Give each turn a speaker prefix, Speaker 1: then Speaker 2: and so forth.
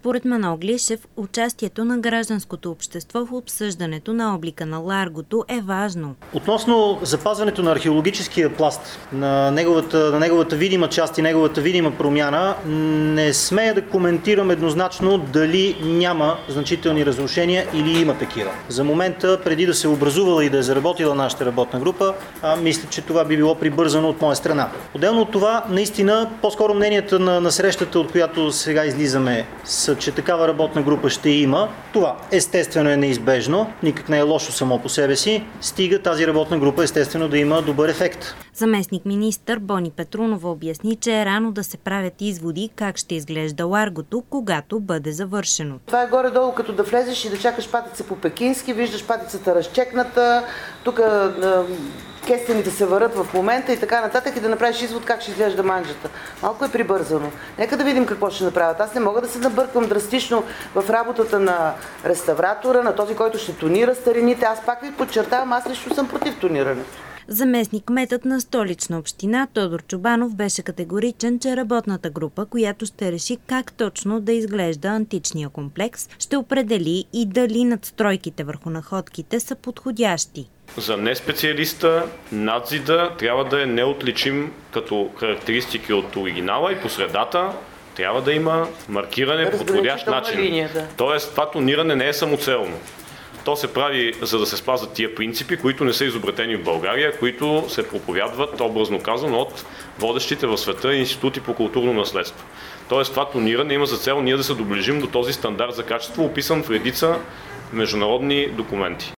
Speaker 1: Според Манол Глишев, участието на гражданското общество в обсъждането на облика на Ларгото е важно.
Speaker 2: Относно запазването на археологическия пласт, на неговата видима част и неговата видима промяна, не смея да коментирам еднозначно дали няма значителни разрушения или има такива. За момента, преди да се образувала и да е заработила нашата работна група, мисля, че това би било прибързано от моя страна. Отделно от това, наистина, по-скоро мненията на срещата, от която сега излизаме, са, че такава работна група ще има. Това естествено е неизбежно, никак не е лошо само по себе си, стига тази работна група естествено да има добър ефект.
Speaker 1: Заместник министър Бони Петрунова обясни, че е рано да се правят изводи как ще изглежда Ларгото, когато бъде завършено.
Speaker 3: Това е горе-долу като да влезеш и да чакаш патица по пекински, виждаш патицата разчекната, тук кестените се варят в момента и така нататък и да направиш извод как ще изглежда манджата. Малко е прибързано. Нека да видим какво ще направят. Аз не мога да се набърквам драстично в работата на реставратора, на този, който ще тонира старините. Аз пак ви подчертавам, аз лично съм против тонирането.
Speaker 1: Заместник-кметът на Столична община Тодор Чобанов беше категоричен, че работната група, която ще реши как точно да изглежда античния комплекс, ще определи и дали надстройките върху находките са подходящи.
Speaker 4: За неспециалиста надзида трябва да е неотличим като характеристики от оригинала и по средата трябва да има маркиране по подходящ начин.
Speaker 3: Линия, да.
Speaker 4: Тоест това тониране не е самоцелно. То се прави, за да се спазват тия принципи, които не са изобретени в България, които се проповядват, образно казано, от водещите в света институти по културно наследство. Тоест това тониране има за цел ние да се доближим до този стандарт за качество, описан в редица международни документи.